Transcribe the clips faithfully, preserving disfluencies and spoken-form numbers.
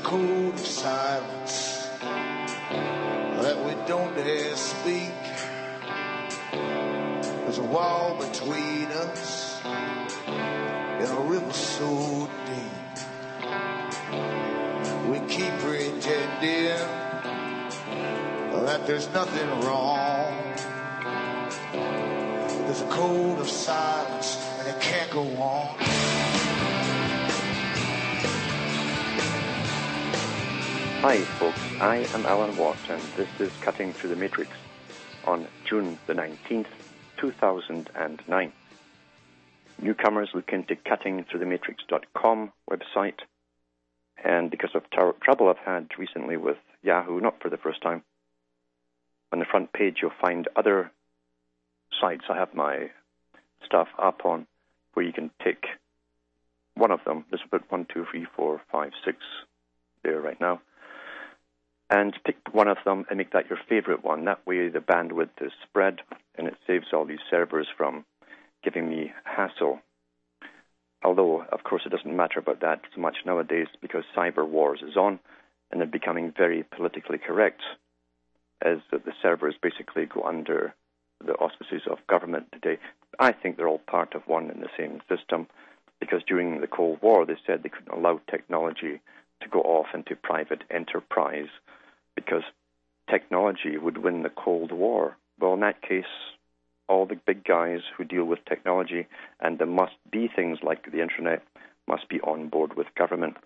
code of silence that we don't dare speak. There's a wall between us and a river so deep. We keep pretending that there's nothing wrong. There's a code of silence and it can't go on. Hi folks, I am Alan Watt and this is Cutting Through the Matrix on June the nineteenth, two thousand nine. Newcomers look into cutting through the matrix dot com website, and because of tar- trouble I've had recently with Yahoo, not for the first time, on the front page you'll find other sites I have my stuff up on where you can tick one of them. There's about one, two, three, four, five, six there right now. And pick one of them and make that your favorite one. That way the bandwidth is spread and it saves all these servers from giving me hassle. Although, of course, it doesn't matter about that so much nowadays because cyber wars is on and they're becoming very politically correct as the servers basically go under the auspices of government today. I think they're all part of one and the same system because during the Cold War they said they couldn't allow technology to go off into private enterprise because technology would win the Cold War. Well, in that case, all the big guys who deal with technology and there must be things like the internet must be on board with government.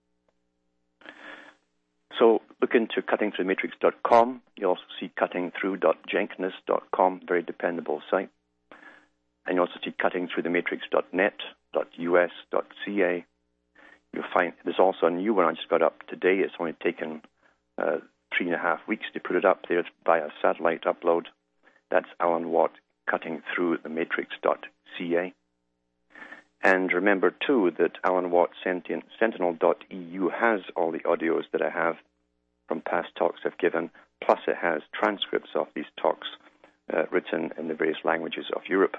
So look into cutting through the matrix dot com. You also see cutting through dot jenkins dot com, very dependable site. And you also see cutting through the matrix dot net, .us, .ca. You'll find there's also a new one I just got up today. It's only taken uh, three and a half weeks to put it up there via satellite upload. That's Alan Watt, cutting through the matrix dot c a. And remember, too, that Alan Watt Sentinel dot e u has all the audios that I have from past talks I've given, plus it has transcripts of these talks uh, written in the various languages of Europe.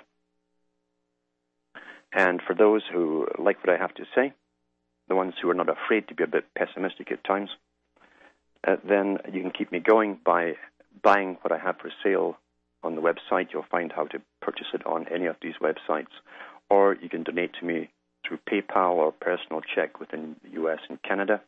And for those who like what I have to say, the ones who are not afraid to be a bit pessimistic at times, uh, then you can keep me going by buying what I have for sale on the website. You'll find how to purchase it on any of these websites. Or you can donate to me through PayPal or personal check within the U S and Canada.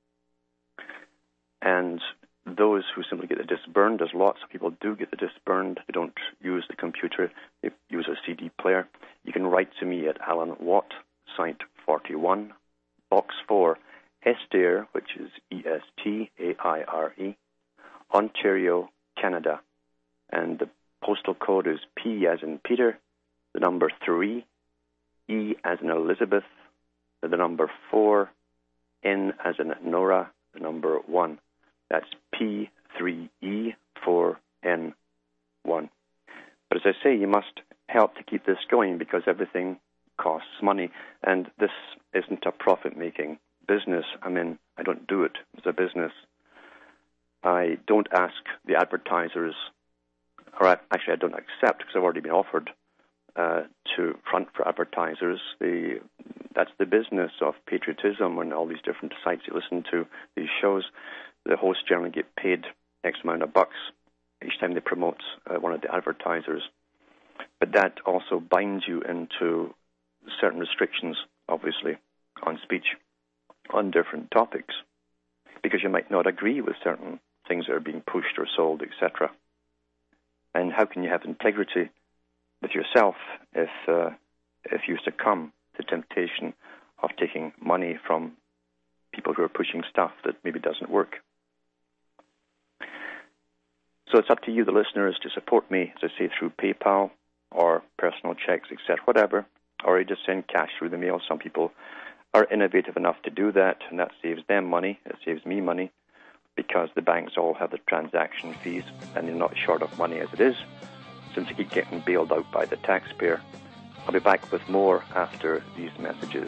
And those who simply get the disc burned, there's lots of people do get the disc burned. They don't use the computer. They use a C D player. You can write to me at Alan Watt, Site forty-one, Box four, Estaire, which is E S T A I R E, Ontario, Canada. And the postal code is P as in Peter, the number three, E as in Elizabeth, the number four, N as in Nora, the number one. That's P three E four N one. But as I say, you must help to keep this going because everything costs money, and this isn't a profit-making business. I mean, I don't do it as a business. I don't ask the advertisers, or I, actually I don't accept because I've already been offered uh, to front for advertisers. The, that's the business of patriotism and all these different sites you listen to, these shows. The hosts generally get paid X amount of bucks each time they promote uh, one of the advertisers. But that also binds you into certain restrictions, obviously, on speech on different topics, because you might not agree with certain things that are being pushed or sold, et cetera. And how can you have integrity with yourself if uh, if you succumb to temptation of taking money from people who are pushing stuff that maybe doesn't work? So it's up to you, the listeners, to support me, as I say, through PayPal or personal checks, et cetera, whatever, or you just send cash through the mail. Some people are innovative enough to do that, and that saves them money. It saves me money because the banks all have the transaction fees, and they're not short of money as it is, since they keep getting bailed out by the taxpayer. I'll be back with more after these messages.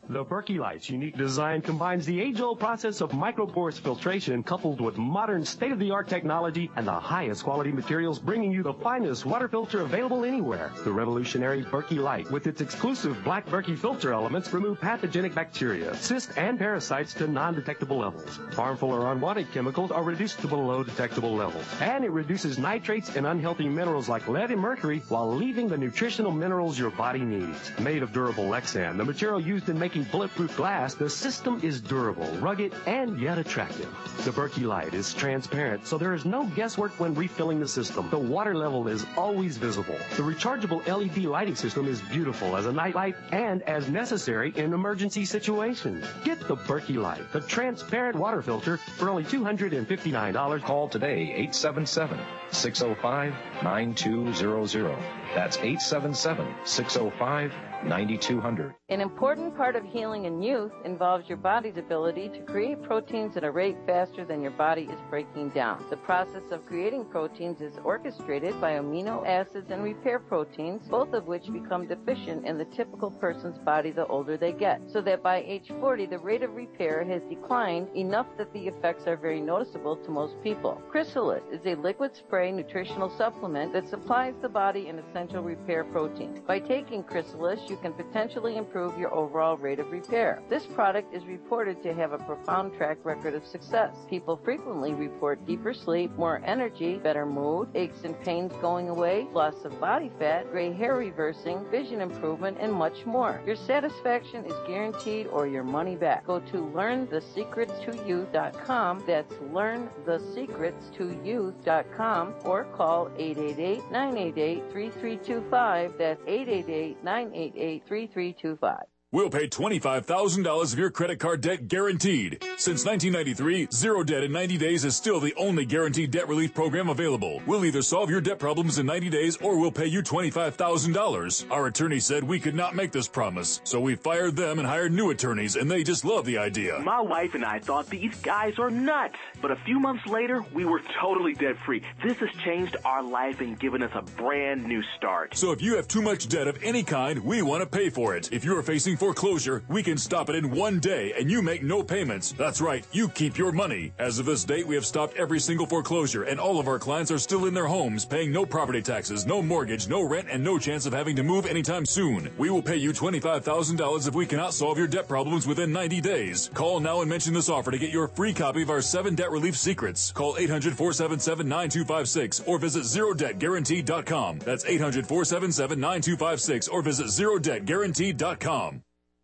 The Berkey Light's unique design combines the age-old process of microporous filtration coupled with modern state-of-the-art technology and the highest quality materials, bringing you the finest water filter available anywhere. The revolutionary Berkey Light, with its exclusive black Berkey filter elements, remove pathogenic bacteria, cysts, and parasites to non-detectable levels. Harmful or unwanted chemicals are reduced to below detectable levels. And it reduces nitrates and unhealthy minerals like lead and mercury while leaving the nutritional minerals your body needs. Made of durable Lexan, the material used in making bulletproof glass, the system is durable, rugged, and yet attractive. The Berkey Light is transparent, so there is no guesswork when refilling the system. The water level is always visible. The rechargeable L E D lighting system is beautiful as a nightlight and as necessary in emergency situations. Get the Berkey Light, the transparent water filter, for only two hundred fifty-nine dollars. Call today, eight seven seven, six oh five, nine two zero zero. That's eight seven seven, six oh five, nine two zero zero. An important part of healing in youth involves your body's ability to create proteins at a rate faster than your body is breaking down. The process of creating proteins is orchestrated by amino acids and repair proteins, both of which become deficient in the typical person's body the older they get, so that by age forty, the rate of repair has declined enough that the effects are very noticeable to most people. Chrysalis is a liquid spray nutritional supplement that supplies the body an essential repair protein. By taking Chrysalis, you can potentially improve your overall rate of repair. This product is reported to have a profound track record of success. People frequently report deeper sleep, more energy, better mood, aches and pains going away, loss of body fat, gray hair reversing, vision improvement, and much more. Your satisfaction is guaranteed or your money back. Go to learn the secrets to youth dot com. That's learn the secrets to youth dot com, or call eight eight eight, nine eight eight, three three two five. That's eight eight eight, nine eight eight, three three two five. We'll pay twenty-five thousand dollars of your credit card debt guaranteed. Since nineteen ninety-three, Zero Debt in ninety days is still the only guaranteed debt relief program available. We'll either solve your debt problems in ninety days or we'll pay you twenty-five thousand dollars. Our attorney said we could not make this promise, so we fired them and hired new attorneys, and they just love the idea. My wife and I thought these guys are nuts, but a few months later, we were totally debt-free. This has changed our life and given us a brand new start. So if you have too much debt of any kind, we want to pay for it. If you're facing foreclosure, we can stop it in one day and you make no payments. That's right, you keep your money. As of this date, we have stopped every single foreclosure, and all of our clients are still in their homes, paying no property taxes, no mortgage, no rent, and no chance of having to move anytime soon. We will pay you twenty-five thousand dollars if we cannot solve your debt problems within ninety days. Call now and mention this offer to get your free copy of our seven debt relief secrets. Call eight hundred, four seven seven, nine two five six or visit zero debt guaranteed dot com. That's eight hundred, four seven seven, nine two five six or visit zero debt guaranteed dot com.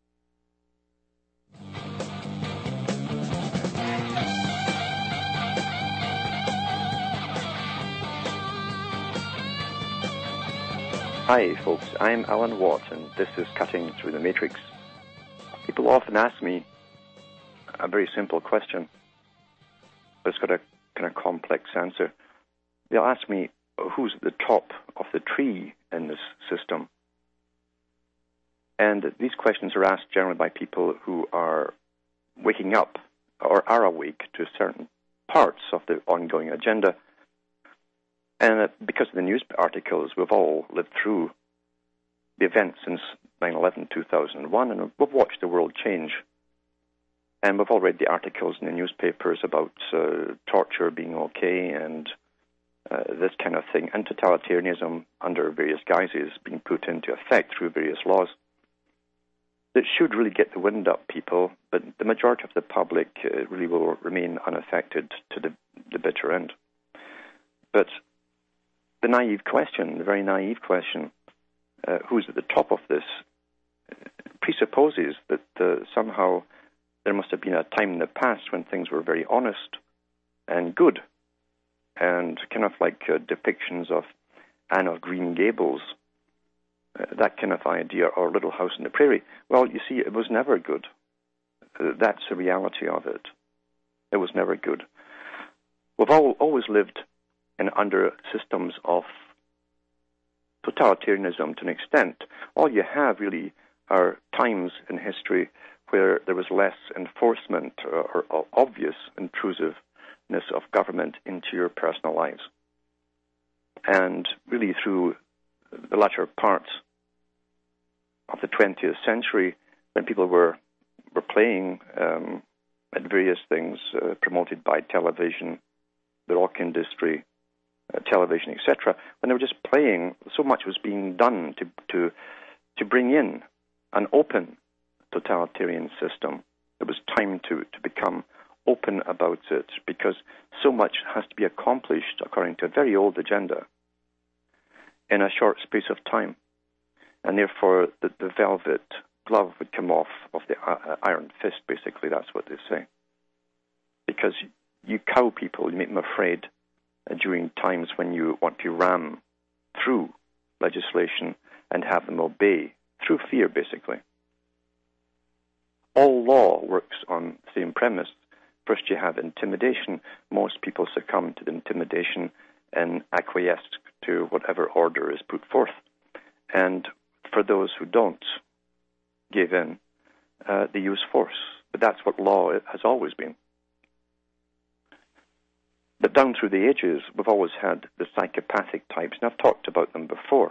Hi folks, I'm Alan Watt and this is Cutting Through the Matrix. People often ask me a very simple question, but it's got a kind of complex answer. They'll ask me, who's at the top of the tree in this system? And these questions are asked generally by people who are waking up or are awake to certain parts of the ongoing agenda. And uh, because of the news articles, we've all lived through the events since nine eleven, two thousand one, and we've watched the world change. And we've all read the articles in the newspapers about uh, torture being okay and uh, this kind of thing, and totalitarianism under various guises being put into effect through various laws. That should really get the wind up people, but the majority of the public uh, really will remain unaffected to the, the bitter end. But the naive question, the very naive question, uh, who's at the top of this, presupposes that uh, somehow there must have been a time in the past when things were very honest and good, and kind of like uh, depictions of Anne of Green Gables, uh, that kind of idea, or Little House on the Prairie. Well, you see, it was never good. Uh, that's the reality of it. It was never good. We've all, always lived and under systems of totalitarianism to an extent. All you have really are times in history where there was less enforcement or, or obvious intrusiveness of government into your personal lives. And really through the latter parts of the twentieth century, when people were were playing um, at various things uh, promoted by television, the rock industry, uh, television, et cetera. When they were just playing, so much was being done to to to bring in an open totalitarian system. It was time to, to become open about it, because so much has to be accomplished according to a very old agenda in a short space of time. And therefore, the, the velvet glove would come off of the uh, iron fist, basically. That's what they say. Because you cow people, you make them afraid uh, during times when you want to ram through legislation and have them obey through fear, basically. All law works on the same premise. First you have intimidation. Most people succumb to the intimidation and acquiesce to whatever order is put forth. And for those who don't give in, uh, they use force. But that's what law has always been. But down through the ages, we've always had the psychopathic types, and I've talked about them before.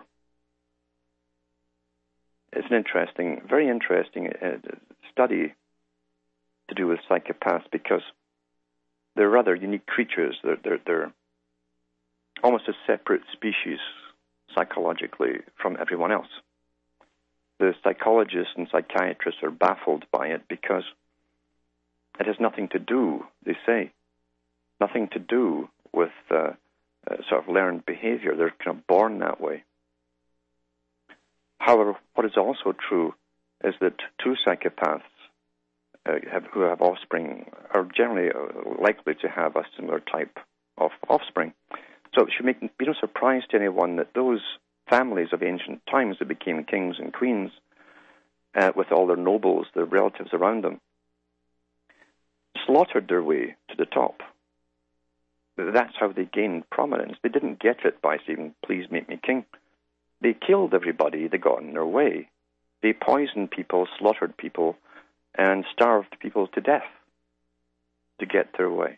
It's an interesting, very interesting uh, study to do with psychopaths, because they're rather unique creatures. They're, they're, they're almost a separate species psychologically from everyone else. The psychologists and psychiatrists are baffled by it because it has nothing to do, they say, nothing to do with uh, uh, sort of learned behavior. They're kind of born that way. However, what is also true is that two psychopaths uh, have, who have offspring are generally uh, likely to have a similar type of offspring. So it should make, be no surprise to anyone that those families of ancient times that became kings and queens, uh, with all their nobles, their relatives around them, slaughtered their way to the top. That's how they gained prominence. They didn't get it by saying, "Please make me king." They killed everybody they got in their way. They poisoned people, slaughtered people, and starved people to death to get their way.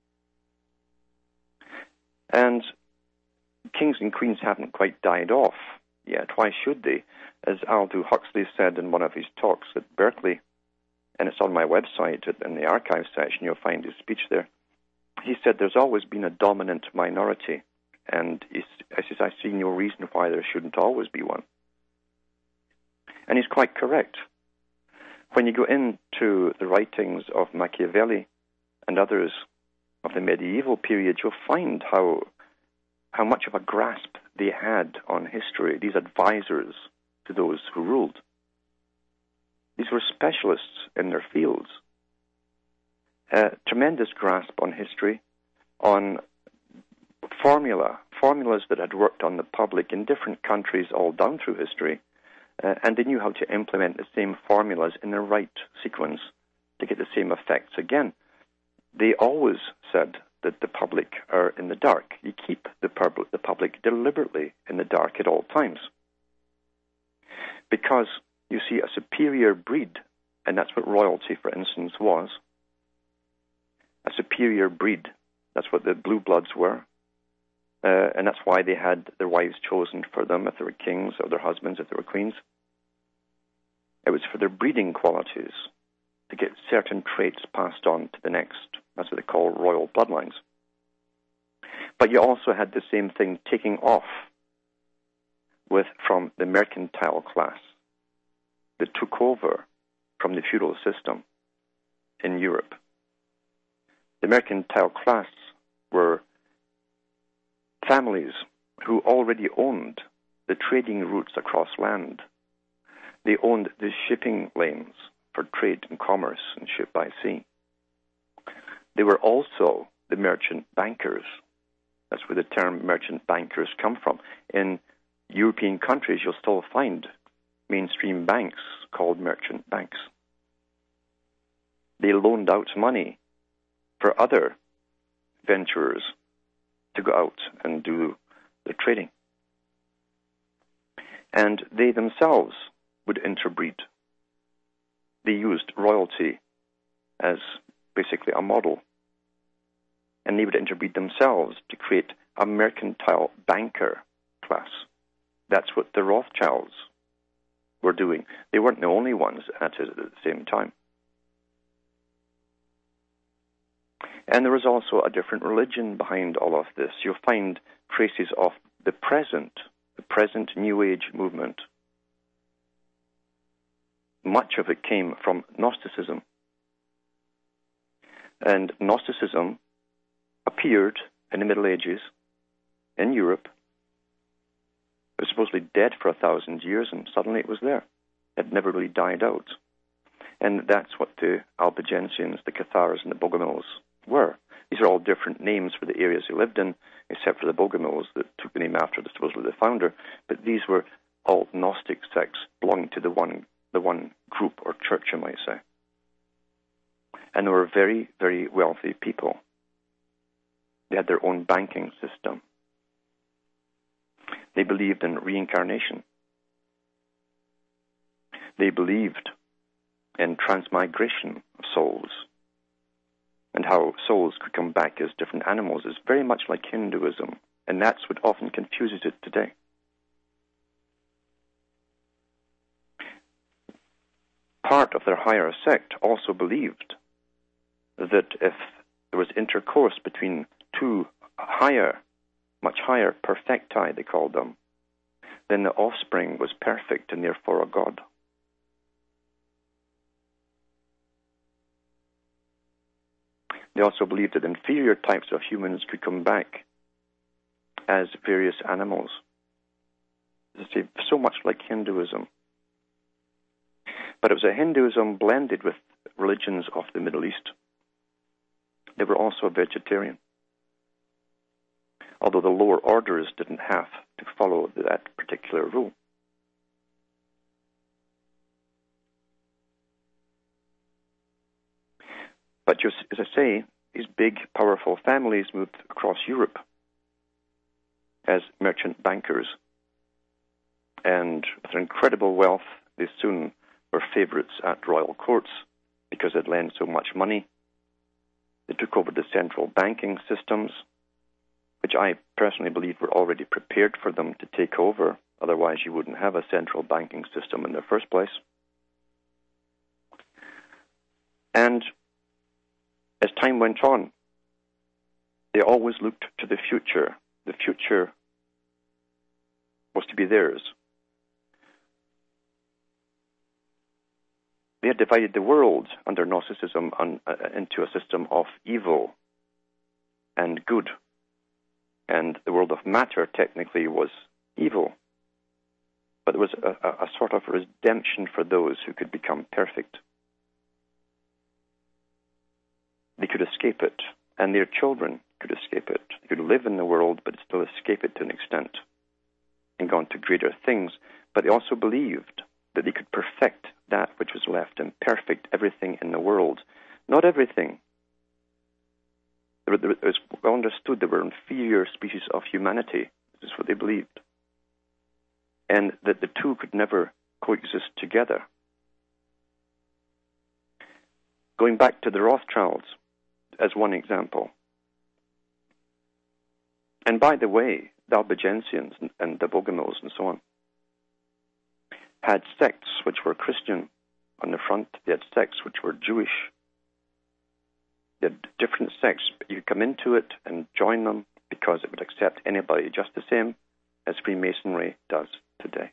And kings and queens haven't quite died off yet. Why should they? As Aldous Huxley said in one of his talks at Berkeley, and it's on my website in the archive section, you'll find his speech there. He said there's always been a dominant minority, and he says, I see no reason why there shouldn't always be one. And he's quite correct. When you go into the writings of Machiavelli and others of the medieval period, you'll find how how much of a grasp they had on history, these advisors to those who ruled. These were specialists in their fields. Uh, tremendous grasp on history, on formula, formulas that had worked on the public in different countries all down through history, uh, and they knew how to implement the same formulas in the right sequence to get the same effects again. They always said that the public are in the dark. You keep the public, the public deliberately in the dark at all times, because you see a superior breed, and that's what royalty, for instance, was. A superior breed. That's what the blue bloods were. Uh, and that's why they had their wives chosen for them if they were kings, or their husbands if they were queens. It was for their breeding qualities, to get certain traits passed on to the next. That's what they call royal bloodlines. But you also had the same thing taking off with from the mercantile class that took over from the feudal system in Europe. The mercantile class were families who already owned the trading routes across land. They owned the shipping lanes for trade and commerce and ship by sea. They were also the merchant bankers. That's where the term merchant bankers come from. In European countries, you'll still find mainstream banks called merchant banks. They loaned out money for other venturers to go out and do the trading. And they themselves would interbreed. They used royalty as basically a model. And they would interbreed themselves to create a mercantile banker class. That's what the Rothschilds were doing. They weren't the only ones at it at the same time. And there was also a different religion behind all of this. You'll find traces of the present, the present New Age movement. Much of it came from Gnosticism. And Gnosticism appeared in the Middle Ages in Europe. It was supposedly dead for a thousand years, and suddenly it was there. It had never really died out. And that's what the Albigensians, the Cathars, and the Bogomils were. These are all different names for the areas they lived in, except for the Bogomils that took the name after the, supposedly the founder. But these were all Gnostic sects belonging to the one, the one group or church, you might say. And they were very, very wealthy people. They had their own banking system. They believed in reincarnation. They believed in transmigration of souls, and how souls could come back as different animals is very much like Hinduism, and that's what often confuses it today. Part of their higher sect also believed that if there was intercourse between two higher, much higher perfecti, they called them, then the offspring was perfect and therefore a god. They also believed that inferior types of humans could come back as various animals. It's so much like Hinduism. But it was a Hinduism blended with religions of the Middle East. They were also vegetarian, although the lower orders didn't have to follow that particular rule. But just as I say, these big, powerful families moved across Europe as merchant bankers. And with their incredible wealth, they soon were favorites at royal courts because they'd lent so much money. They took over the central banking systems, which I personally believe were already prepared for them to take over. Otherwise, you wouldn't have a central banking system in the first place. And as time went on, they always looked to the future. The future was to be theirs. They had divided the world under Gnosticism on, uh, into a system of evil and good. And the world of matter technically was evil. But there was a, a, a sort of redemption for those who could become perfect. They could escape it, and their children could escape it. They could live in the world, but still escape it to an extent and go on to greater things. But they also believed that they could perfect that which was left and perfect everything in the world. Not everything. It was well understood there were inferior species of humanity. This is what they believed. And that the two could never coexist together. Going back to the Rothschilds as one example. And by the way, the Albigensians and, and the Bogomils and so on had sects which were Christian on the front. They had sects which were Jewish. They had different sects. You could come into it and join them because it would accept anybody, just the same as Freemasonry does today.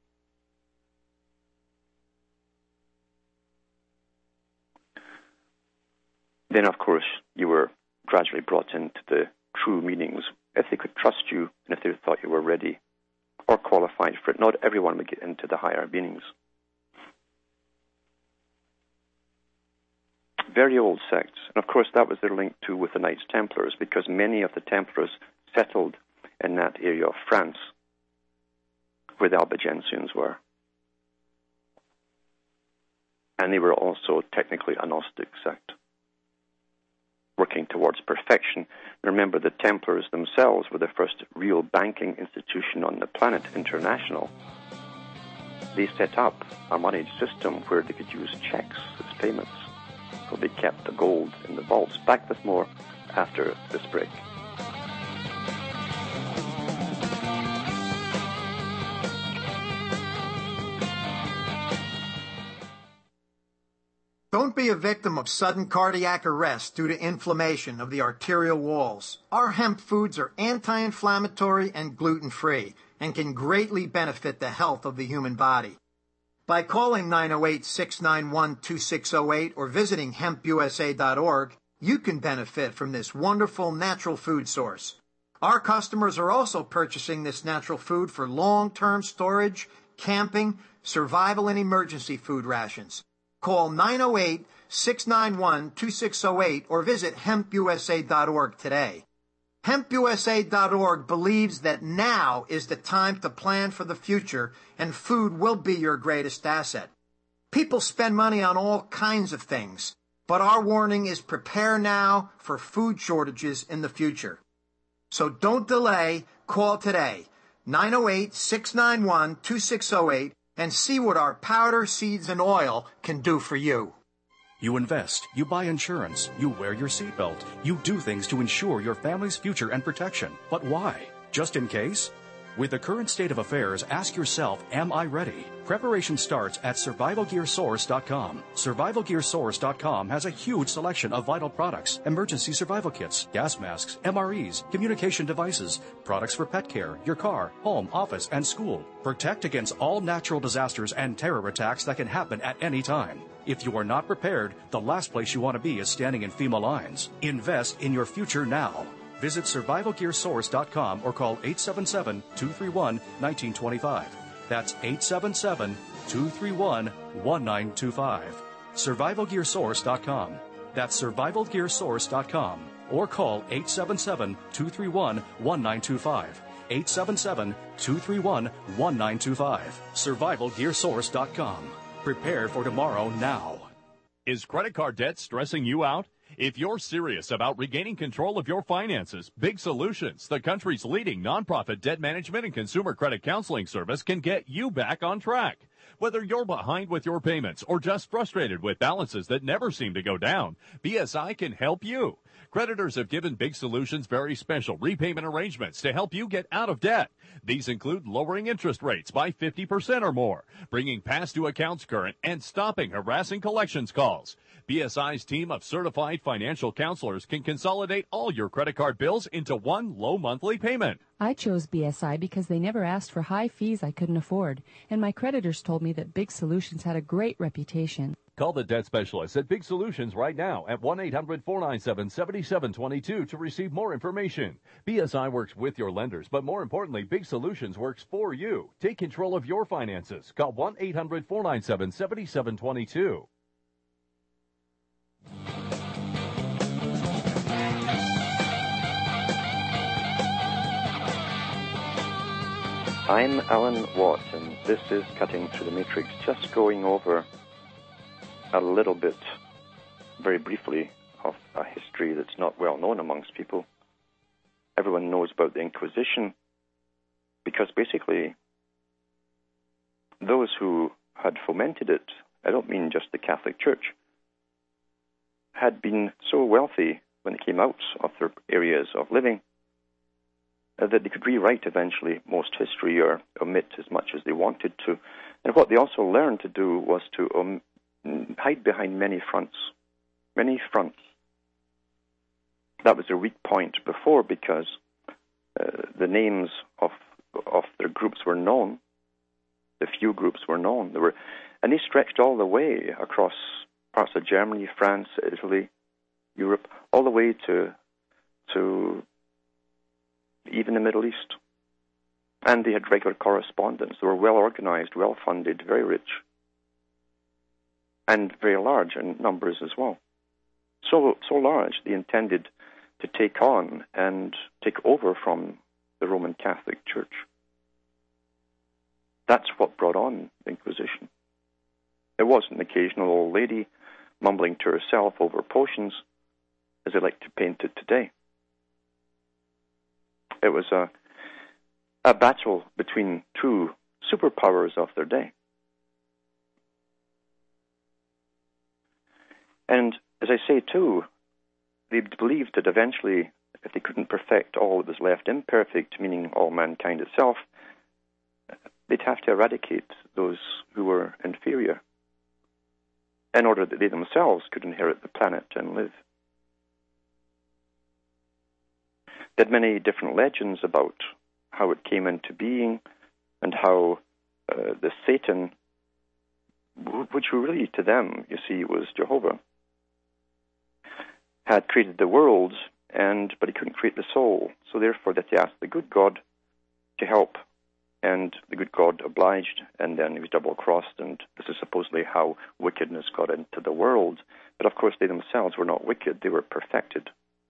Then, of course, you were gradually brought into the true meanings, if they could trust you and if they thought you were ready or qualified for it. Not everyone would get into the higher meanings. Very old sects. And, of course, that was their link, too, with the Knights Templars, because many of the Templars settled in that area of France where the Albigensians were. And they were also technically a Gnostic sect, working towards perfection. Remember, the Templars themselves were the first real banking institution on the planet, international. They set up a money system where they could use checks as payments. So they kept the gold in the vaults. Back with more after this break. Don't be a victim of sudden cardiac arrest due to inflammation of the arterial walls. Our hemp foods are anti-inflammatory and gluten-free and can greatly benefit the health of the human body. By calling nine oh eight, six nine one, two six oh eight or visiting hemp u s a dot org, you can benefit from this wonderful natural food source. Our customers are also purchasing this natural food for long-term storage, camping, survival, and emergency food rations. Call nine oh eight, six nine one, two six oh eight or visit hemp u s a dot org today. hemp u s a dot org believes that now is the time to plan for the future, and food will be your greatest asset. People spend money on all kinds of things, but our warning is prepare now for food shortages in the future. So don't delay, call today, nine oh eight, six nine one, two six oh eight, and see what our powder, seeds, and oil can do for you. You invest, you buy insurance, you wear your seatbelt, you do things to ensure your family's future and protection. But why? Just in case? With the current state of affairs, ask yourself, am I ready? Preparation starts at survival gear source dot com. survival gear source dot com has a huge selection of vital products, emergency survival kits, gas masks, M R Es, communication devices, products for pet care, your car, home, office, and school. Protect against all natural disasters and terror attacks that can happen at any time. If you are not prepared, the last place you want to be is standing in FEMA lines. Invest in your future now. Visit survival gear source dot com or call eight seven seven, two three one, one nine two five. That's eight seven seven, two three one, one nine two five. survival gear source dot com. That's survival gear source dot com or call eight seven seven, two three one, one nine two five. eight seven seven, two three one, one nine two five. survival gear source dot com. Prepare for tomorrow now. Is credit card debt stressing you out? If you're serious about regaining control of your finances, Big Solutions, the country's leading nonprofit debt management and consumer credit counseling service, can get you back on track. Whether you're behind with your payments or just frustrated with balances that never seem to go down, B S I can help you. Creditors have given Big Solutions very special repayment arrangements to help you get out of debt. These include lowering interest rates by fifty percent or more, bringing past due accounts current, and stopping harassing collections calls. B S I's team of certified financial counselors can consolidate all your credit card bills into one low monthly payment. I chose B S I because they never asked for high fees I couldn't afford, and my creditors told me that Big Solutions had a great reputation. Call the debt specialist at Big Solutions right now at one eight hundred, four nine seven, seven seven two two to receive more information. B S I works with your lenders, but more importantly, Big Solutions works for you. Take control of your finances. Call one eight hundred, four nine seven, seven seven two two. I'm Alan Watt, and this is Cutting Through the Matrix, just going over a little bit, very briefly, of a history that's not well known amongst people. Everyone knows about the Inquisition, because basically those who had fomented it, I don't mean just the Catholic Church, had been so wealthy when they came out of their areas of living uh, that they could rewrite eventually most history or omit as much as they wanted to. And what they also learned to do was to um, hide behind many fronts, many fronts. That was their weak point before, because uh, the names of of their groups were known, the few groups were known. There were, and they stretched all the way across parts of Germany, France, Italy, Europe, all the way to to even the Middle East. And they had regular correspondence. They were well organized, well funded, very rich, and very large in numbers as well. So so large they intended to take on and take over from the Roman Catholic Church. That's what brought on the Inquisition. It wasn't an occasional old lady mumbling to herself over potions, as they like to paint it today. It was a, a battle between two superpowers of their day. And as I say, too, they believed that eventually, if they couldn't perfect all that was left imperfect, meaning all mankind itself, they'd have to eradicate those who were inferior. in order that they themselves could inherit the planet and live. They had many different legends about how it came into being and how uh, the Satan, which really to them, you see, was Jehovah, had created the world, and but he couldn't create the soul. So therefore that he asked the good God to help, and the good God obliged, and then he was double-crossed, and this is supposedly how wickedness got into the world. But of course they themselves were not wicked, they were perfected.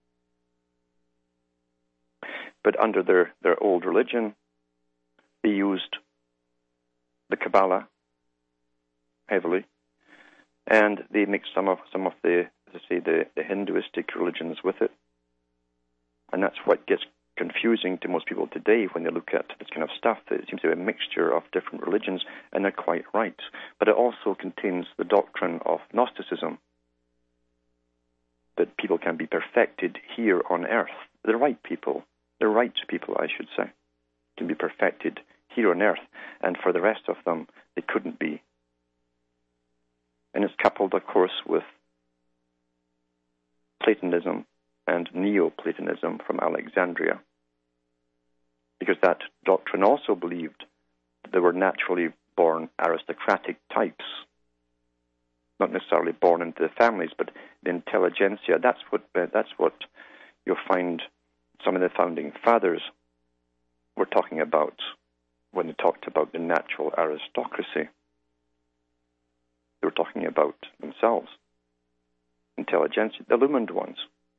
But under their, their old religion, they used the Kabbalah heavily, and they mixed some of some of the, as I say, the, the Hinduistic religions with it. And that's what gets confusing to most people today when they look at this kind of stuff. It seems to be a mixture of different religions, and they're quite right. But it also contains the doctrine of Gnosticism, that people can be perfected here on earth. The right people, the right people, I should say, can be perfected here on earth, and for the rest of them, they couldn't be. And it's coupled, of course, with Platonism and Neoplatonism from Alexandria, because that doctrine also believed that there were naturally born aristocratic types, not necessarily born into the families, but the intelligentsia. That's what that's what you'll find some of the founding fathers were talking about when they talked about the natural aristocracy. They were talking about themselves, intelligentsia, the illumined ones.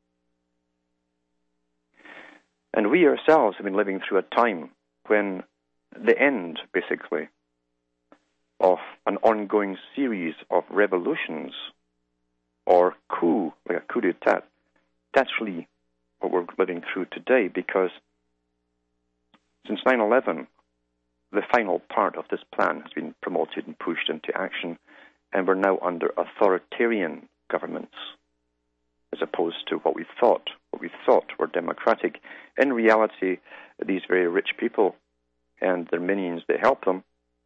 And we ourselves have been living through a time when the end, basically, of an ongoing series of revolutions or coup, like a coup d'etat, that's really what we're living through today, because since nine eleven, the final part of this plan has been promoted and pushed into action, and we're now under authoritarian governments, as opposed to what we thought, what we thought were democratic. In reality, these very rich people and their minions that help them,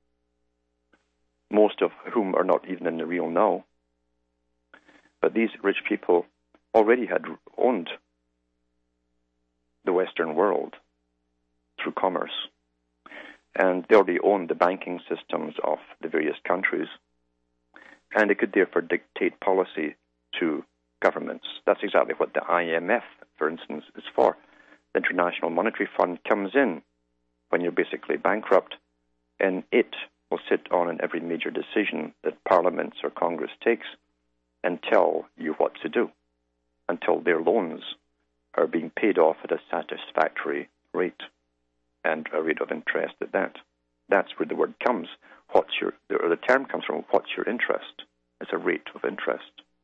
most of whom are not even in the real know, but these rich people already had owned the Western world through commerce, and they already owned the banking systems of the various countries, and they could therefore dictate policy to governments. That's exactly what the I M F, for instance, is for. The International Monetary Fund comes in when you're basically bankrupt, and it will sit on in every major decision that parliaments or Congress takes and tell you what to do until their loans are being paid off at a satisfactory rate, and a rate of interest at that. That's where the word comes. What's your, or the term comes from, what's your interest? It's a rate of interest.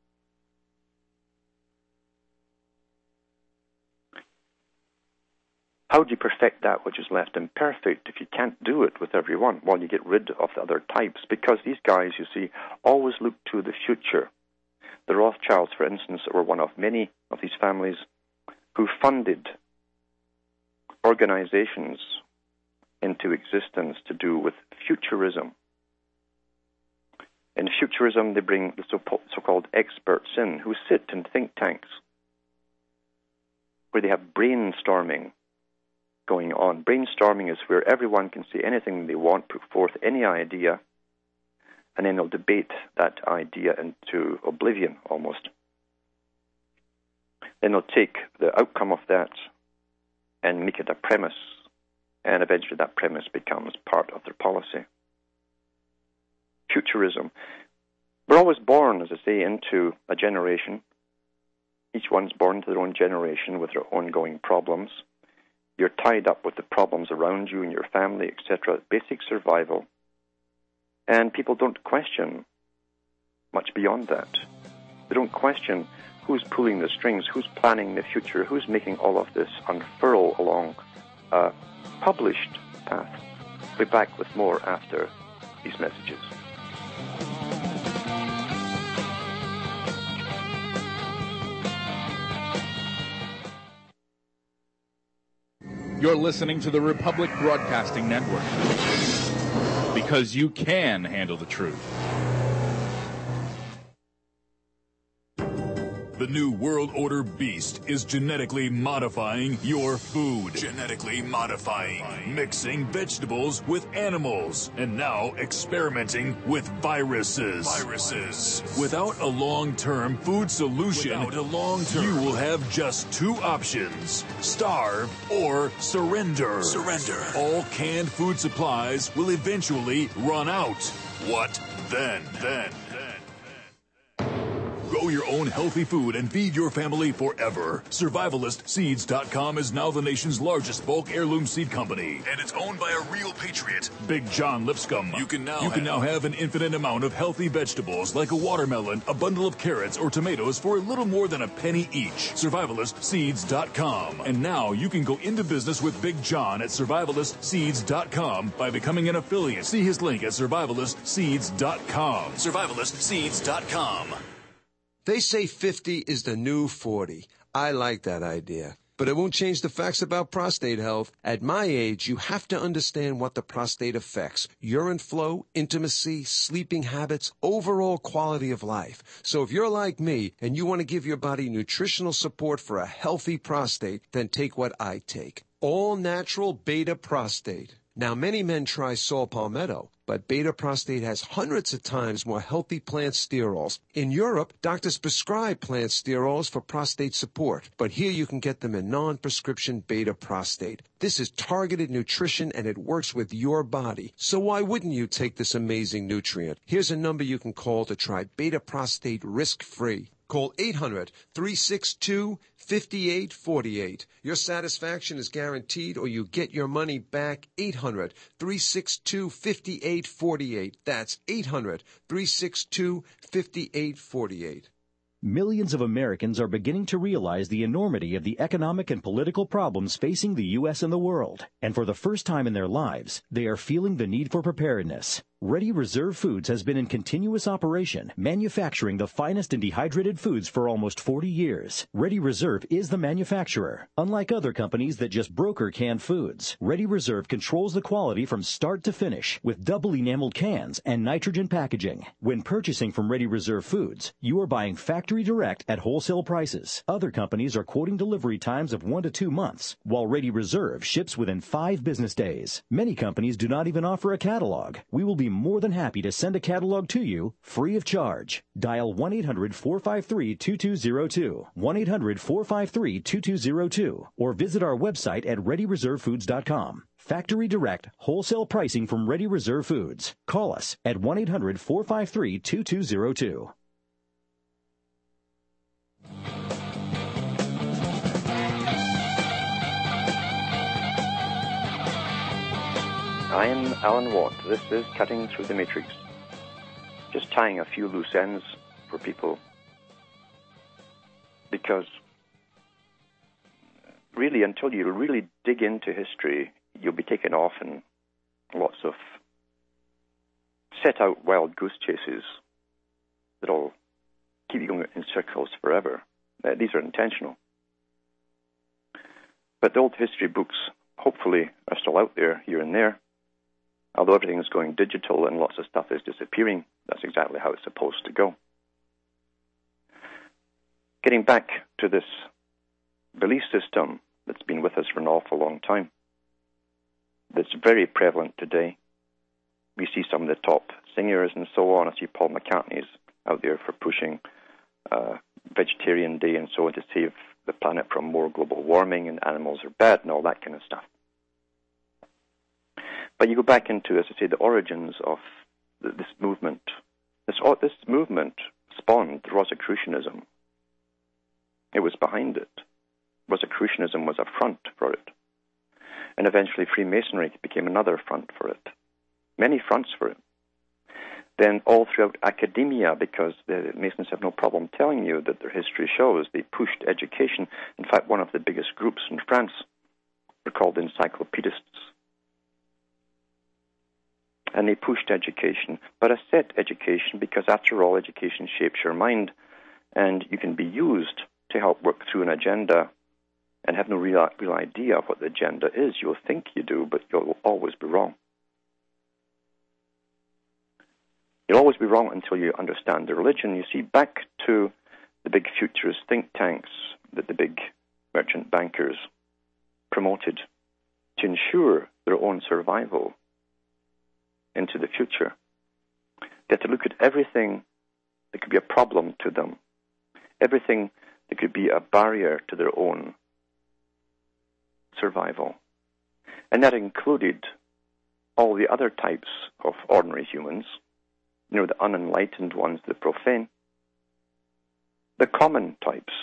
How do you perfect that which is left imperfect if you can't do it with everyone? Well, you get rid of the other types, because these guys, you see, always look to the future. The Rothschilds, for instance, were one of many of these families who funded organizations into existence to do with futurism. In futurism, they bring the so-called experts in who sit in think tanks where they have brainstorming going on. Brainstorming is where everyone can say anything they want, put forth any idea, and then they'll debate that idea into oblivion almost. Then they'll take the outcome of that and make it a premise, and eventually that premise becomes part of their policy. Futurism. We're always born, as I say, into a generation. Each one's born into their own generation with their ongoing problems. You're tied up with the problems around you and your family, et cetera. Basic survival. And people don't question much beyond that. They don't question who's pulling the strings, who's planning the future, who's making all of this unfurl along a published path. We'll be back with more after these messages. You're listening to the Republic Broadcasting Network, because you can handle the truth. The new world order beast is genetically modifying your food. Genetically modifying. Mixing vegetables with animals. And now experimenting with viruses. Viruses. Without a long-term food solution, Without a long-term, you will have just two options. Starve or surrender. Surrender. All canned food supplies will eventually run out. What then? Then. Grow your own healthy food and feed your family forever. Survivalist Seeds dot com is now the nation's largest bulk heirloom seed company, and it's owned by a real patriot, Big John Lipscomb. You can now you can have, now have an infinite amount of healthy vegetables like a watermelon, a bundle of carrots, or tomatoes for a little more than a penny each. Survivalist Seeds dot com. And now you can go into business with Big John at Survivalist Seeds dot com by becoming an affiliate. See his link at Survivalist Seeds dot com. Survivalist Seeds dot com. They say fifty is the new forty. I like that idea. But it won't change the facts about prostate health. At my age, you have to understand what the prostate affects. Urine flow, intimacy, sleeping habits, overall quality of life. So if you're like me and you want to give your body nutritional support for a healthy prostate, then take what I take. All natural beta prostate. Now, many men try saw palmetto, but beta prostate has hundreds of times more healthy plant sterols. In Europe, doctors prescribe plant sterols for prostate support, but here you can get them in non-prescription beta prostate. This is targeted nutrition, and it works with your body. So why wouldn't you take this amazing nutrient? Here's a number you can call to try beta prostate risk-free. Call eight hundred, three six two, five eight four eight. Your satisfaction is guaranteed, or you get your money back. eight hundred, three six two, five eight four eight. That's eight hundred, three six two, five eight four eight. Millions of Americans are beginning to realize the enormity of the economic and political problems facing the U S and the world. And for the first time in their lives, they are feeling the need for preparedness. Ready Reserve Foods has been in continuous operation, manufacturing the finest and dehydrated foods for almost forty years. Ready Reserve is the manufacturer. Unlike other companies that just broker canned foods, Ready Reserve controls the quality from start to finish with double enameled cans and nitrogen packaging. When purchasing from Ready Reserve Foods, you are buying factory direct at wholesale prices. Other companies are quoting delivery times of one to two months, while Ready Reserve ships within five business days. Many companies do not even offer a catalog. We will be more than happy to send a catalog to you free of charge. Dial one eight hundred, four five three, two two zero two, one eight hundred, four five three, two two zero two, or visit our website at ready reserve foods dot com. Factory direct, wholesale pricing from Ready Reserve Foods. Call us at one eight hundred, four five three, two two zero two. I am Alan Watt. This is Cutting Through the Matrix. Just tying a few loose ends for people, because really, until you really dig into history, you'll be taken off in lots of set out wild goose chases that'll keep you going in circles forever. Uh, these are intentional. But the old history books, hopefully, are still out there here and there. Although everything is going digital and lots of stuff is disappearing, that's exactly how it's supposed to go. Getting back to this belief system that's been with us for an awful long time, that's very prevalent today. We see some of the top singers and so on. I see Paul McCartney's out there for pushing uh, Vegetarian Day and so on to save the planet from more global warming and animals are bad and all that kind of stuff. But you go back into, as I say, the origins of this movement. This, this movement spawned Rosicrucianism. It was behind it. Rosicrucianism was a front for it. And eventually Freemasonry became another front for it. Many fronts for it. Then all throughout academia, because the Masons have no problem telling you that their history shows, they pushed education. In fact, one of the biggest groups in France were called encyclopedists. And they pushed education, but a set education, because after all, education shapes your mind, and you can be used to help work through an agenda and have no real, real idea of what the agenda is. You'll think you do, but you'll always be wrong. You'll always be wrong until you understand the religion. You see, back to the big futurist think tanks that the big merchant bankers promoted to ensure their own survival into the future. They had to look at everything that could be a problem to them, everything that could be a barrier to their own survival. And that included all the other types of ordinary humans, you know, the unenlightened ones, the profane, the common types.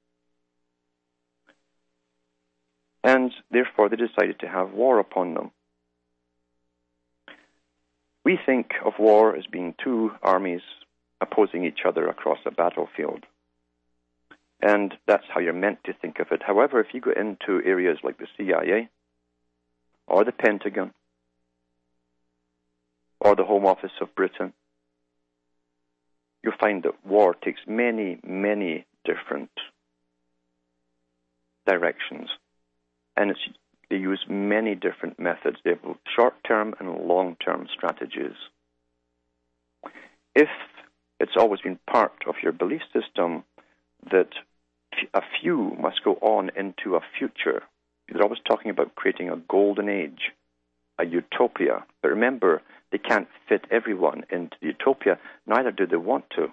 And therefore they decided to have war upon them. We think of war as being two armies opposing each other across a battlefield. And that's how you're meant to think of it. However, if you go into areas like the C I A, or the Pentagon, or the Home Office of Britain, you'll find that war takes many, many different directions. And it's, they use many different methods. They have short-term and long-term strategies. If it's always been part of your belief system that a few must go on into a future, they're always talking about creating a golden age, a utopia. But remember, they can't fit everyone into the utopia, neither do they want to.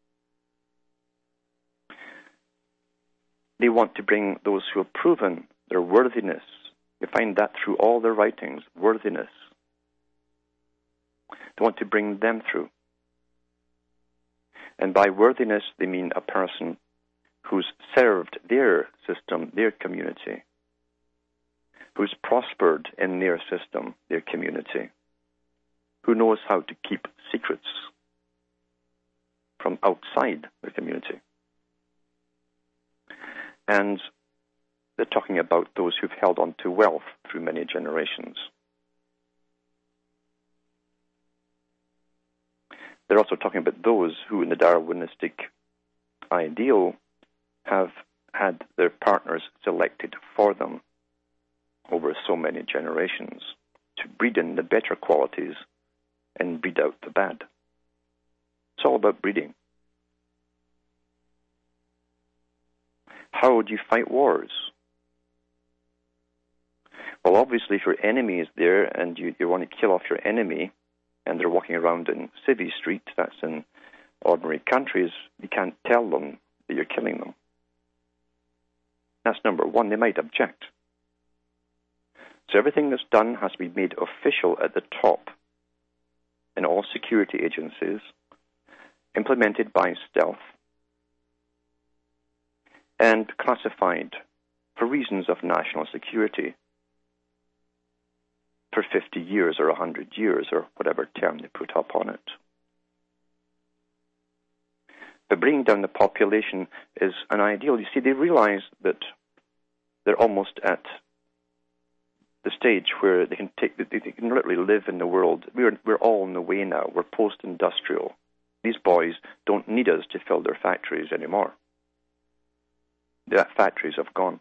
They want to bring those who have proven their worthiness. You find that through all their writings, worthiness. They want to bring them through. And by worthiness, they mean a person who's served their system, their community, who's prospered in their system, their community, who knows how to keep secrets from outside their community. And they're talking about those who've held on to wealth through many generations. They're also talking about those who, in the Darwinistic ideal, have had their partners selected for them over so many generations to breed in the better qualities and breed out the bad. It's all about breeding. How do you fight wars? Well, obviously, if your enemy is there and you, you want to kill off your enemy, and they're walking around in Civvy Street, that's in ordinary countries, you can't tell them that you're killing them. That's number one. They might object. So everything that's done has to be made official at the top in all security agencies, implemented by stealth, and classified for reasons of national security for fifty years or one hundred years or whatever term they put up on it. But bringing down the population is an ideal. You see, they realize that they're almost at the stage where they can take, they can literally live in the world. We're we're all in the way now. We're post-industrial. These boys don't need us to fill their factories anymore. The factories have gone.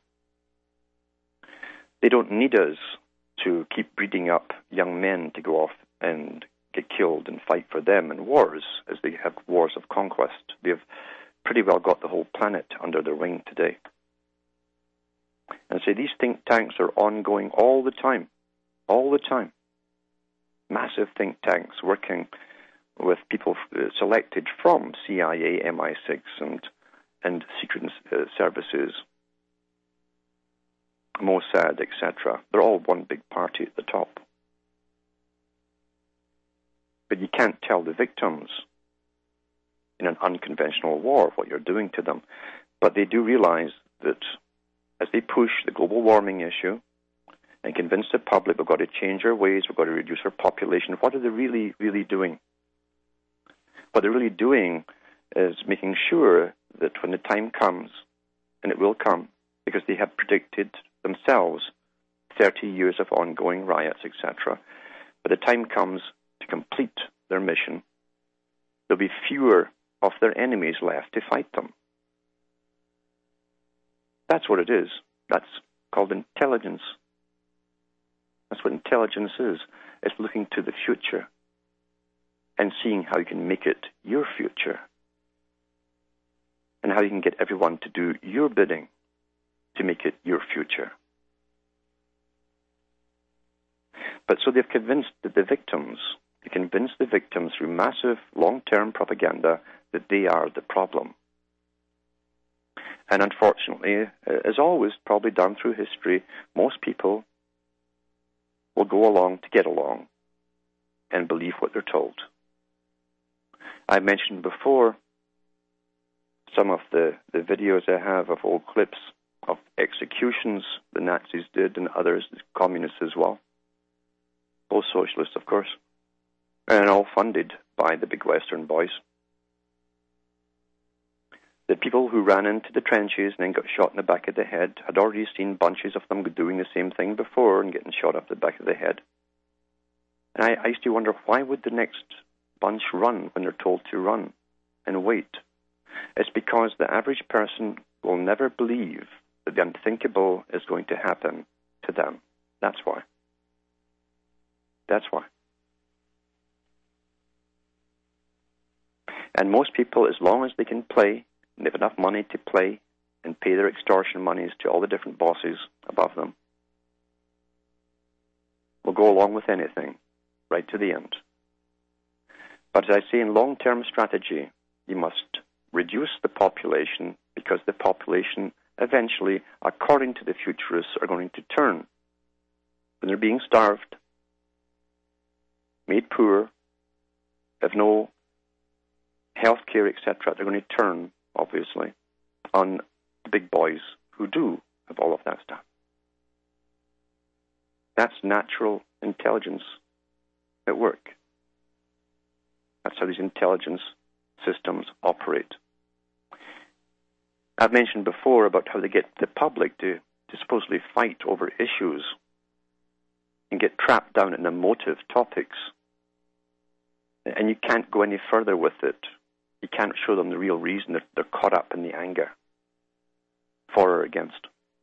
They don't need us to keep breeding up young men to go off and get killed and fight for them in wars, as they have wars of conquest. They've pretty well got the whole planet under their wing today. And so these think tanks are ongoing all the time, all the time. Massive think tanks working with people selected from C I A, M I six, and and secret uh, services, Mossad, et cetera. They're all one big party at the top. But you can't tell the victims in an unconventional war what you're doing to them. But they do realize that as they push the global warming issue and convince the public we've got to change our ways, we've got to reduce our population, what are they really, really doing? What they're really doing is making sure that when the time comes, and it will come, because they have predicted themselves thirty years of ongoing riots, et cetera, but the time comes to complete their mission, there'll be fewer of their enemies left to fight them. That's what it is. That's called intelligence. That's what intelligence is. It's looking to the future and seeing how you can make it your future and how you can get everyone to do your bidding to make it your future. But so they've convinced the victims, they convinced the victims through massive long-term propaganda that they are the problem. And unfortunately, as always, probably done through history, most people will go along to get along and believe what they're told. I mentioned before some of the, the videos I have of old clips of executions the Nazis did and others, the communists as well. Both socialists, of course, and all funded by the big Western boys. The people who ran into the trenches and then got shot in the back of the head had already seen bunches of them doing the same thing before and getting shot off the back of the head. And I, I used to wonder, why would the next bunch run when they're told to run and wait? It's because the average person will never believe that the unthinkable is going to happen to them. That's why. That's why. And most people, as long as they can play, and they have enough money to play and pay their extortion monies to all the different bosses above them, will go along with anything right to the end. But as I say, in long-term strategy, you must reduce the population because the population eventually, according to the futurists, are going to turn. When they're being starved, made poor, have no health care, et cetera, they're going to turn, obviously, on the big boys who do have all of that stuff. That's natural intelligence at work. That's how these intelligence systems operate. I've mentioned before about how they get the public to, to supposedly fight over issues and get trapped down in emotive topics. And you can't go any further with it. You can't show them the real reason that they're caught up in the anger, for or against.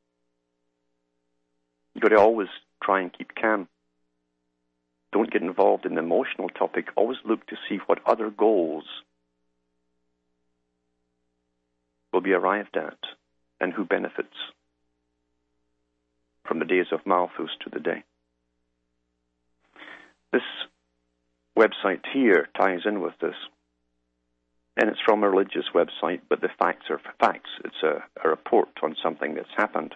You've got to always try and keep calm. Don't get involved in the emotional topic. Always look to see what other goals will be arrived at and who benefits from the days of Malthus to the day. This website here ties in with this. And it's from a religious website, but the facts are facts. It's a, a report on something that's happened.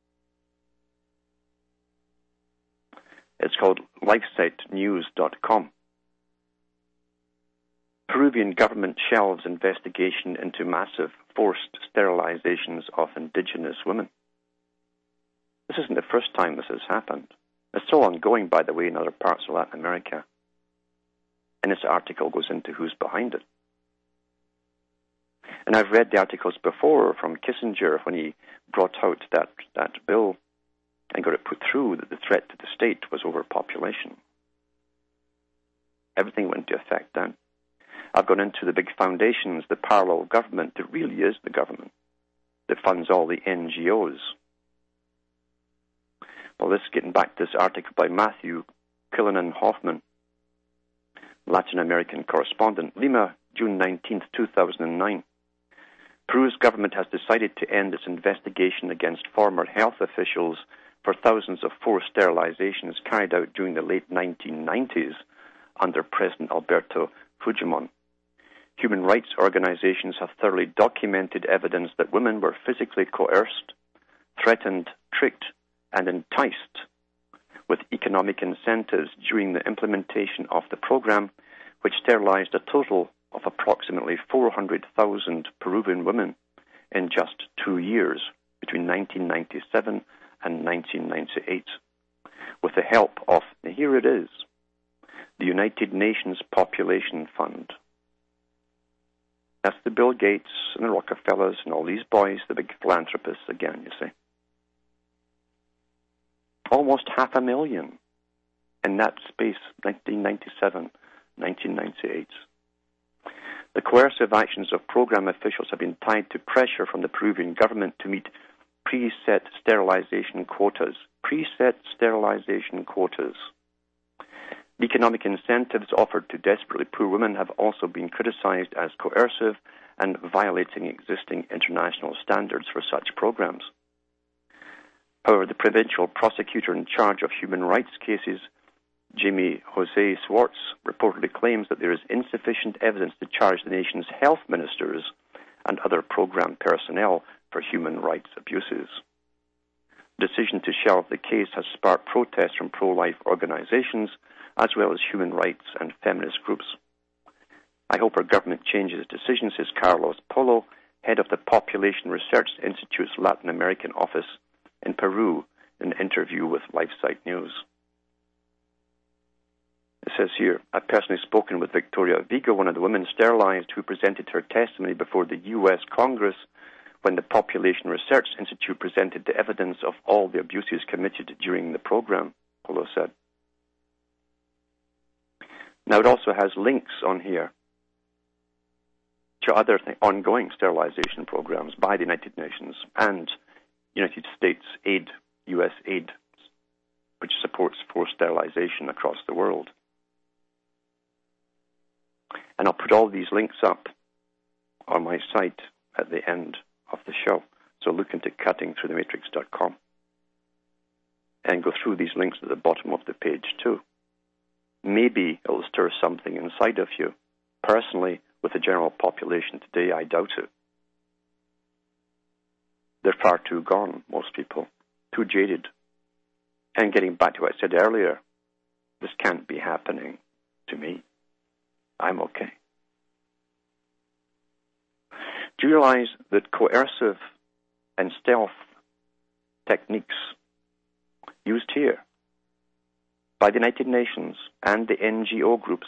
It's called lifesite news dot com. Peruvian government shelves investigation into massive forced sterilizations of indigenous women. This isn't the first time this has happened. It's still ongoing, by the way, in other parts of Latin America. And this article goes into who's behind it. And I've read the articles before from Kissinger when he brought out that, that bill and got it put through that the threat to the state was overpopulation. Everything went into effect then. I've gone into the big foundations, the parallel government that really is the government that funds all the N G Os. Well, this is getting back to this article by Matthew Cullinan Hoffman, Latin American correspondent, Lima, June nineteenth, two thousand nine. Peru's government has decided to end its investigation against former health officials for thousands of forced sterilizations carried out during the late nineteen nineties under President Alberto Fujimon. Human rights organizations have thoroughly documented evidence that women were physically coerced, threatened, tricked, and enticed with economic incentives during the implementation of the program, which sterilized a total of approximately four hundred thousand Peruvian women in just two years, between nineteen ninety-seven and nineteen ninety-eight, with the help of, here it is, the United Nations Population Fund. That's the Bill Gates and the Rockefellers and all these boys, the big philanthropists again, you see. Almost half a million in that space, nineteen ninety-seven, nineteen ninety-eight. The coercive actions of program officials have been tied to pressure from the Peruvian government to meet preset sterilization quotas. Preset sterilization quotas. Economic incentives offered to desperately poor women have also been criticized as coercive and violating existing international standards for such programs. However, the provincial prosecutor in charge of human rights cases, Jimmy Jose Swartz, reportedly claims that there is insufficient evidence to charge the nation's health ministers and other program personnel for human rights abuses. The decision to shelve the case has sparked protests from pro-life organizations as well as human rights and feminist groups. I hope our government changes its decision, says Carlos Polo, head of the Population Research Institute's Latin American office in Peru, in an interview with LifeSite News. It says here, I've personally spoken with Victoria Vigo, one of the women sterilized, who presented her testimony before the U S Congress when the Population Research Institute presented the evidence of all the abuses committed during the program, Polo said. Now, it also has links on here to other th- ongoing sterilization programs by the United Nations and United States aid, U S aid, which supports forced sterilization across the world. And I'll put all these links up on my site at the end of the show. So look into cutting through the matrix dot com and go through these links at the bottom of the page too. Maybe it will stir something inside of you. Personally, with the general population today, I doubt it. They're far too gone, most people, too jaded. And getting back to what I said earlier, this can't be happening to me. I'm okay. Do you realize that coercive and stealth techniques used here by the United Nations and the N G O groups,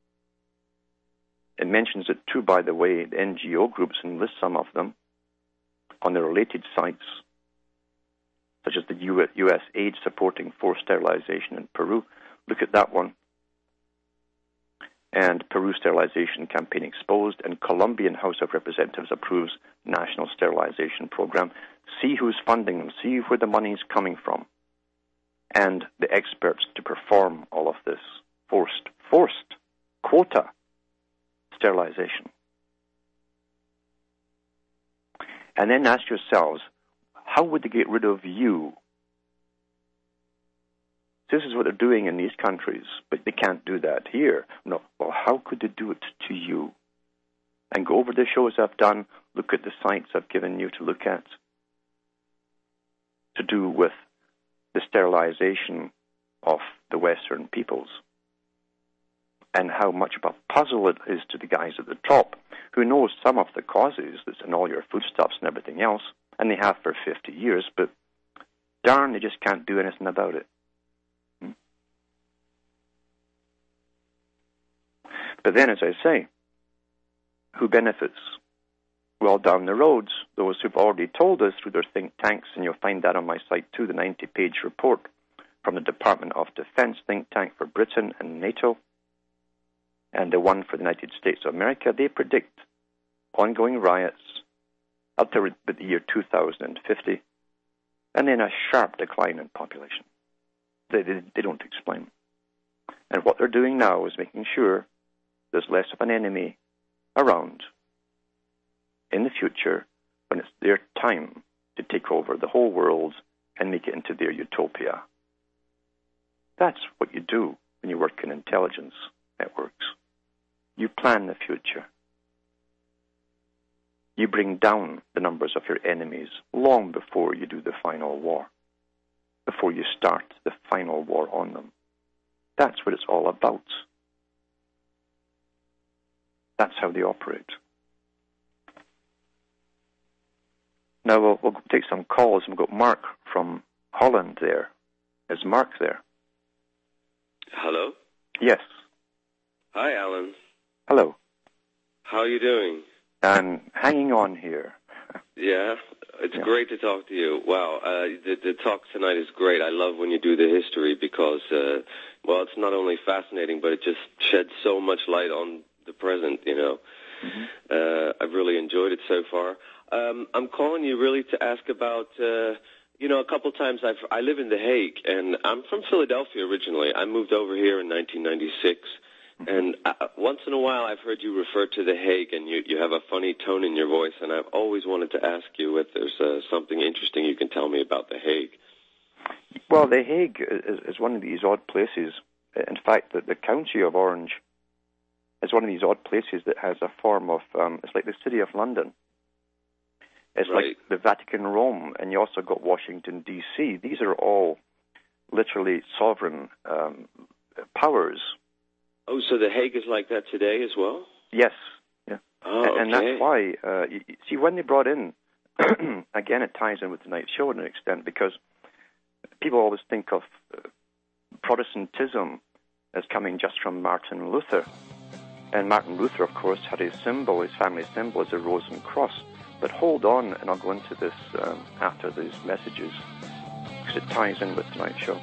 it mentions it too, by the way, the N G O groups, and lists some of them on the related sites, such as the U S aid supporting forced sterilization in Peru. Look at that one. And Peru Sterilization Campaign exposed, and Colombian House of Representatives approves national sterilization program. See who's funding them. See where the money's coming from. And the experts to perform all of this forced, forced quota sterilization. And then ask yourselves, how would they get rid of you? This is what they're doing in these countries, but they can't do that here. No. Well, how could they do it to you? And go over the shows I've done, look at the sites I've given you to look at, to do with the sterilization of the Western peoples, and how much of a puzzle it is to the guys at the top, who know some of the causes that's in all your foodstuffs and everything else, and they have for fifty years, but darn, they just can't do anything about it. But then, as I say, who benefits? Well, down the roads, those who've already told us through their think tanks, and you'll find that on my site too, the ninety-page report from the Department of Defense think tank for Britain and NATO, and the one for the United States of America. They predict ongoing riots up to the year two thousand fifty, and then a sharp decline in population. They, they, they don't explain. And what they're doing now is making sure there's less of an enemy around in the future when it's their time to take over the whole world and make it into their utopia. That's what you do when you work in intelligence networks. You plan the future. You bring down the numbers of your enemies long before you do the final war, before you start the final war on them. That's what it's all about. That's how they operate. Now we'll, we'll take some calls. We've got Mark from Holland there. Is Mark there? Hello? Yes. Hi, Alan. Hello. How are you doing? I'm hanging on here. Yeah, it's yeah. great to talk to you. Wow, uh, the, the talk tonight is great. I love when you do the history because, uh, well, it's not only fascinating, but it just sheds so much light on the present, you know. Mm-hmm. Uh, I've really enjoyed it so far. Um, I'm calling you really to ask about, uh, you know, a couple times I've, I live in The Hague, and I'm from Philadelphia originally. I moved over here in nineteen ninety-six, And uh, once in a while I've heard you refer to The Hague, and you, you have a funny tone in your voice, and I've always wanted to ask you if there's uh, something interesting you can tell me about The Hague. Well, The Hague is, is one of these odd places. In fact, the, the county of Orange is one of these odd places that has a form of, um, it's like the city of London. It's right. like the Vatican Rome, and you also got Washington, D C These are all literally sovereign um, powers. Oh, so The Hague is like that today as well? Yes. Yeah. Oh, and, and okay. that's why, uh, you, see, when they brought in, again, it ties in with tonight's show to an extent, because people always think of uh, Protestantism as coming just from Martin Luther. And Martin Luther, of course, had his symbol, his family symbol, as a rose and cross. But hold on, and I'll go into this um, after these messages, because it ties in with tonight's show.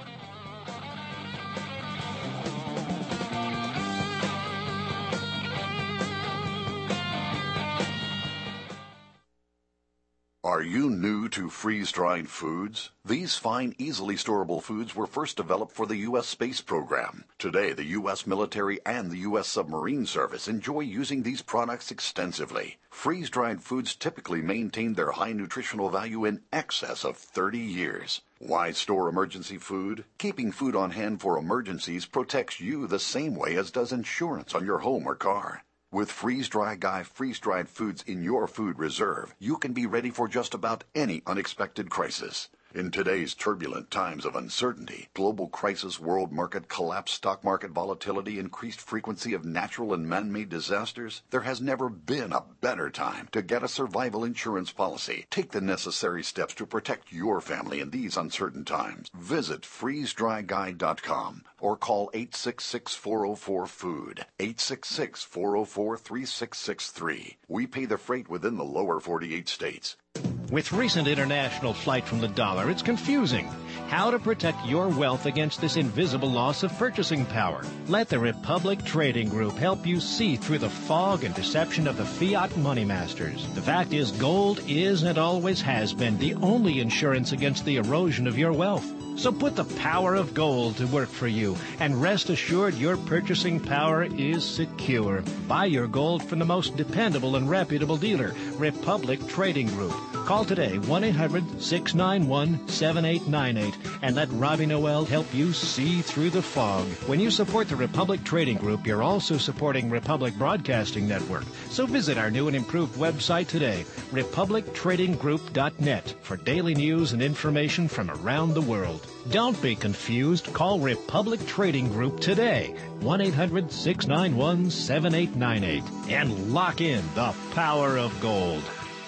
Are you new to freeze-dried foods? These fine, easily storable foods were first developed for the U S space program. Today, the U S military and the U S submarine service enjoy using these products extensively. Freeze-dried foods typically maintain their high nutritional value in excess of thirty years. Why store emergency food? Keeping food on hand for emergencies protects you the same way as does insurance on your home or car. With Freeze Dry Guy freeze-dried foods in your food reserve, you can be ready for just about any unexpected crisis. In today's turbulent times of uncertainty, global crisis, world market collapse, stock market volatility, increased frequency of natural and man-made disasters, there has never been a better time to get a survival insurance policy. Take the necessary steps to protect your family in these uncertain times. Visit freeze dry guy dot com or call eight six six, four oh four, food, eight six six, four oh four, three six six three. We pay the freight within the lower forty-eight states. With recent international flight from the dollar, it's confusing. How to protect your wealth against this invisible loss of purchasing power? Let the Republic Trading Group help you see through the fog and deception of the fiat money masters. The fact is, gold is and always has been the only insurance against the erosion of your wealth. So put the power of gold to work for you, and rest assured your purchasing power is secure. Buy your gold from the most dependable and reputable dealer, Republic Trading Group. Call today, one eight hundred, six nine one, seven eight nine eight, and let Robbie Noel help you see through the fog. When you support the Republic Trading Group, you're also supporting Republic Broadcasting Network. So visit our new and improved website today, republic trading group dot net, for daily news and information from around the world. Don't be confused. Call Republic Trading Group today, one eight hundred, six nine one, seven eight nine eight, and lock in the power of gold.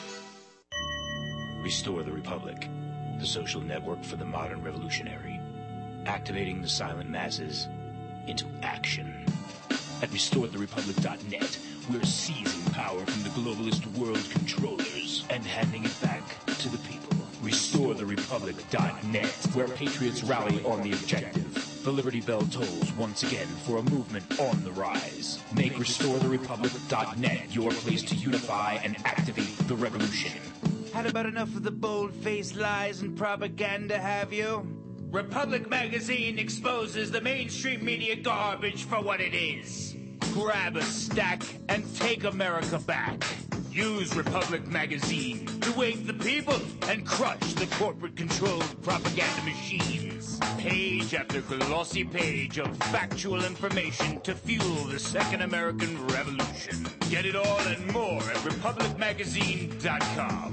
Restore the Republic, the social network for the modern revolutionary, activating the silent masses into action. At restore the republic dot net, we're seizing power from the globalist world controllers and handing it back to the people. restore the republic dot net, where patriots rally on the objective. The Liberty Bell tolls once again for a movement on the rise. Make restore the republic dot net your place to unify and activate the revolution. Had about enough of the bold-faced lies and propaganda, have you? Republic Magazine exposes the mainstream media garbage for what it is. Grab a stack and take America back. Use Republic Magazine to wake the people and crush the corporate-controlled propaganda machines. Page after glossy page of factual information to fuel the Second American Revolution. Get it all and more at republic magazine dot com.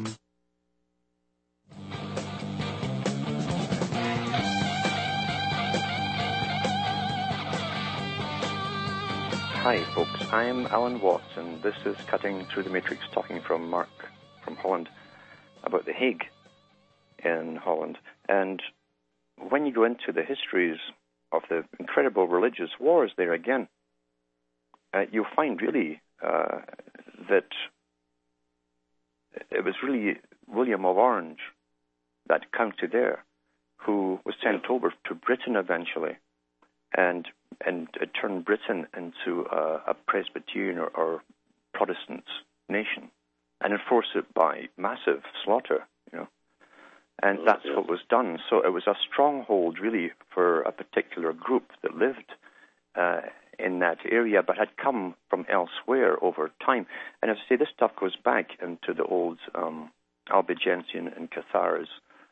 Hi, folks. I'm Alan Watts, and this is Cutting Through the Matrix, talking from Mark from Holland about The Hague in Holland. And when you go into the histories of the incredible religious wars there again, uh, you'll find really uh, that it was really William of Orange, that county there, who was sent over to Britain eventually, and and it turned Britain into a, a Presbyterian or, or Protestant nation, and enforced it by massive slaughter, you know. And that's what was done. So it was a stronghold, really, for a particular group that lived uh, in that area, but had come from elsewhere over time. And as I say, this stuff goes back into the old um, Albigensian and Cathars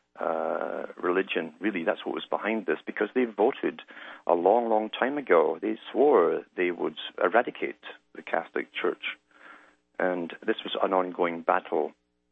uh, religion. Really, that's what was behind this, because they voted a long, long time ago. They swore they would eradicate the Catholic Church. And this was an ongoing battle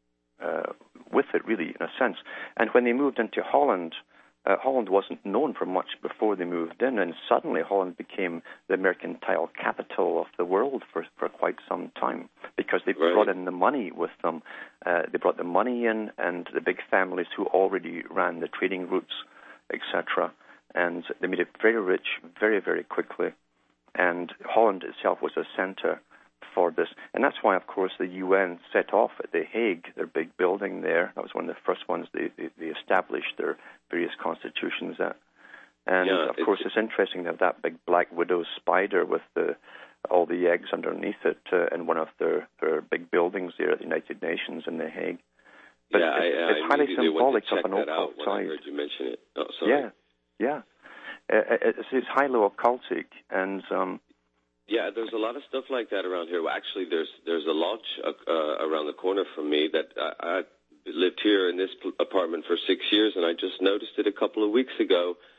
uh, with it, really, in a sense. And when they moved into Holland, Uh, Holland wasn't known for much before they moved in, and suddenly Holland became the mercantile capital of the world for, for quite some time, because they Right. brought in the money with them. Uh, they brought the money in, and the big families who already ran the trading routes, et cetera. And they made it very rich very, very quickly. And Holland itself was a center for this. And that's why, of course, the U N set off at The Hague, their big building there. That was one of the first ones they, they, they established their various constitutions at. And, Yeah, of it's- course, it's interesting to have that big black widow spider with the all the eggs underneath it uh, in one of their, their big buildings there at the United Nations in The Hague. But yeah, it's, I, I it's highly immediately symbolic went to check of an that out occult when I side. heard you mention it. Oh, sorry. Yeah, yeah. Uh, it's, it's highly occultic, and um, Yeah, there's a lot of stuff like that around here. Well, actually, there's there's a lodge uh, uh, around the corner from me that I, I lived here in this pl- apartment for six years, and I just noticed it a couple of weeks ago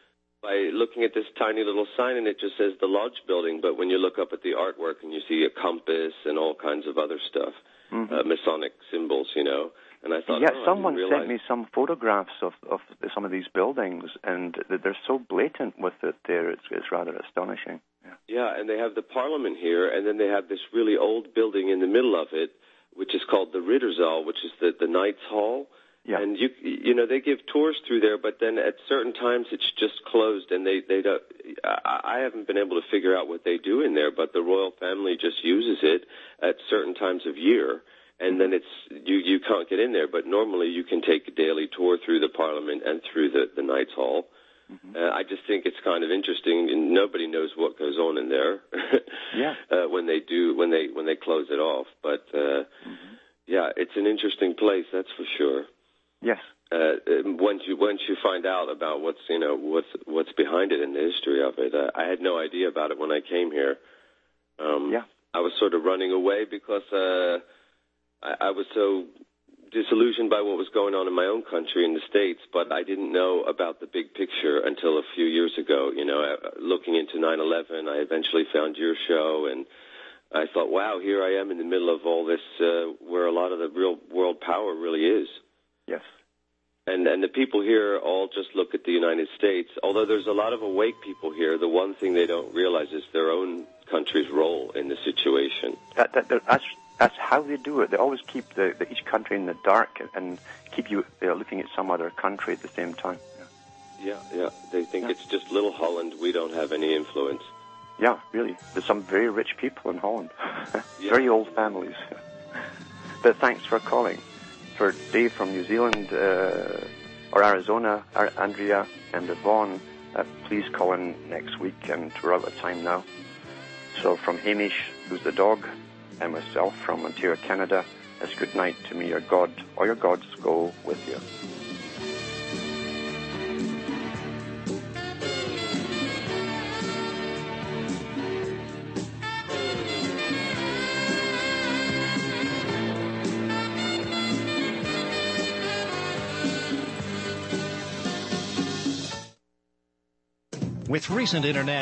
by looking at this tiny little sign, and it just says the Lodge Building. But when you look up at the artwork and you see a compass and all kinds of other stuff, mm-hmm. uh, Masonic symbols, you know, and I thought, yeah, oh, someone I didn't sent realize. me some photographs of, of some of these buildings, and they're so blatant with it there, it's, it's rather astonishing. Yeah. Yeah, and they have the Parliament here, and then they have this really old building in the middle of it, which is called the Ridderzaal, which is the, the Knights Hall. Yeah. And you you know they give tours through there, but then at certain times it's just closed, and they they don't. I, I haven't been able to figure out what they do in there, but the royal family just uses it at certain times of year, and then it's you you can't get in there. But normally you can take a daily tour through the Parliament and through the the Knights Hall. Mm-hmm. Uh, I just think it's kind of interesting, and nobody knows what goes on in there. yeah. Uh, when they do, when they when they close it off, but uh, mm-hmm. yeah, it's an interesting place, that's for sure. Yes. Uh, once you once you find out about what's you know what's what's behind it and the history of it, uh, I had no idea about it when I came here. Um, yeah. I was sort of running away because uh, I, I was so disillusioned by what was going on in my own country in the States, but I didn't know about the big picture until a few years ago. You know, looking into nine eleven, I eventually found your show, and I thought, wow, here I am in the middle of all this, uh, where a lot of the real world power really is. Yes. And and the people here all just look at the United States. Although there's a lot of awake people here, the one thing they don't realize is their own country's role in the situation. That, that, that, that's, that's how they do it. They always keep the, the, each country in the dark and keep you uh, looking at some other country at the same time. Yeah, yeah. yeah. They think yeah. it's just little Holland. We don't have any influence. Yeah, really. There's some very rich people in Holland. yeah. Very old families. But thanks for calling. For Dave from New Zealand uh, or Arizona, Andrea and Yvonne, uh, please call in next week, and we're out of time now. So from Hamish, who's the dog, and myself from Ontario, Canada, it's good night to me, your God, or your gods go with you. With recent internet